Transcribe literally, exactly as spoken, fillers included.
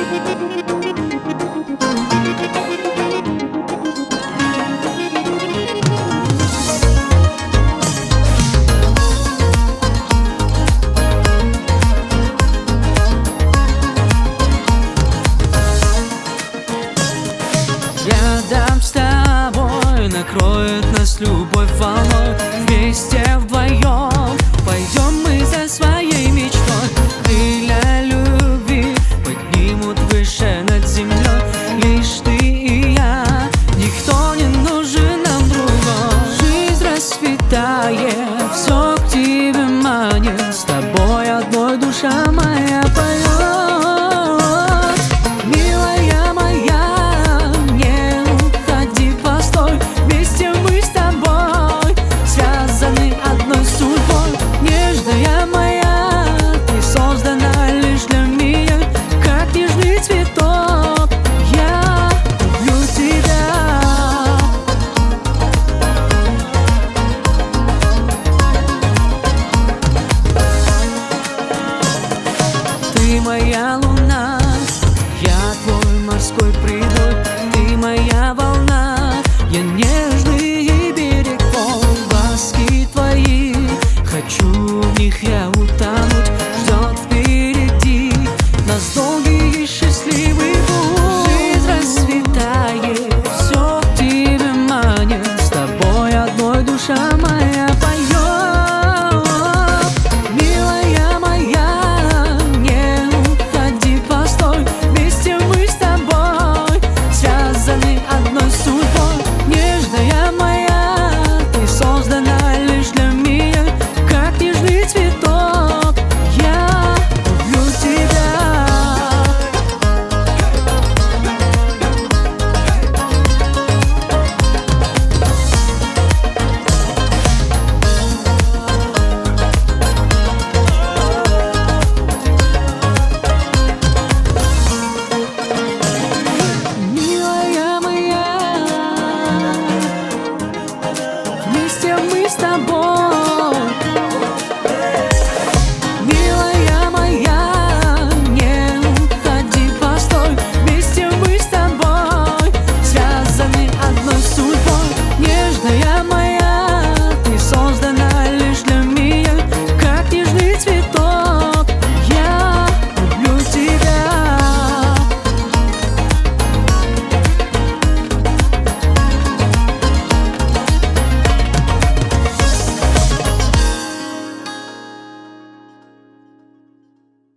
Рядом с тобой накроет нас любовь волной. Вместе вдвоем пойдем мы за своей мечтой. Крылья любви поднимут выше над землей. Лишь ты и я, никто не нужен нам другой. Жизнь расцветает, все к тебе манит. С тобой одной душа моя поет. Милая моя, не уходи, постой. Вместе мы с тобой связаны одной судьбой. Нежная моя, ты создана лишь для меня, как нежный цветок. Я люблю тебя. Ты моя